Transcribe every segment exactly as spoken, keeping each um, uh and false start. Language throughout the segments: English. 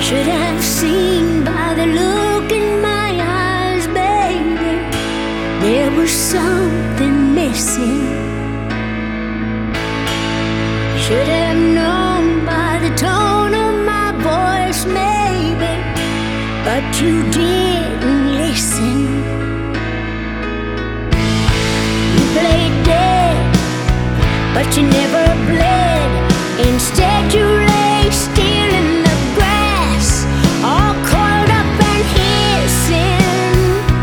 Should have seen by the look in my eyes, baby, there was something missing. Should have known by the tone of my voice, maybe, but you didn't listen. You played dead, but you never bled. Instead you lay still in the grass, all coiled up and hissing.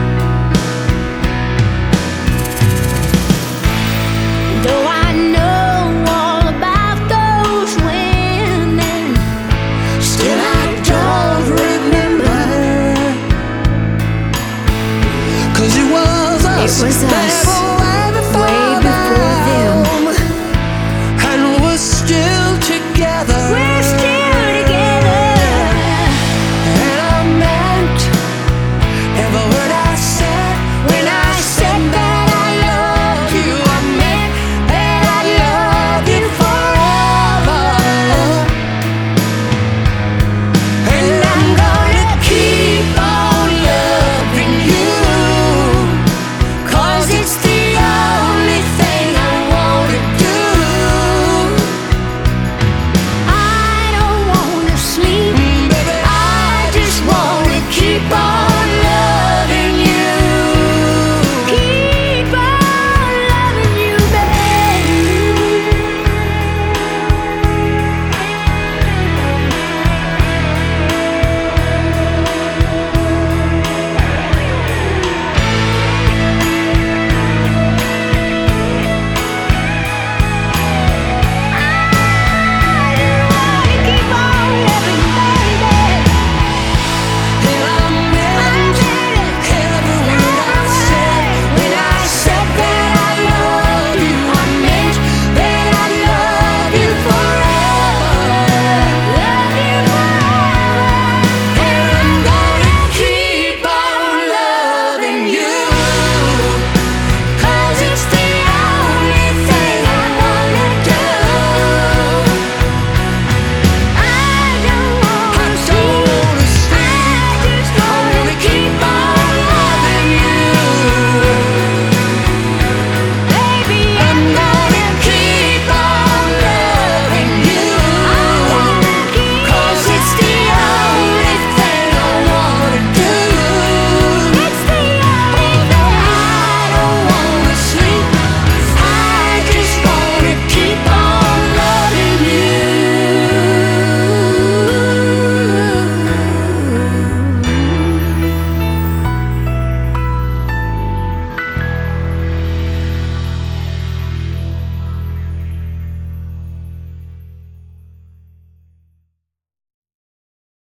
Though I know all about those women, still I don't remember. 'Cause it was us, It was us.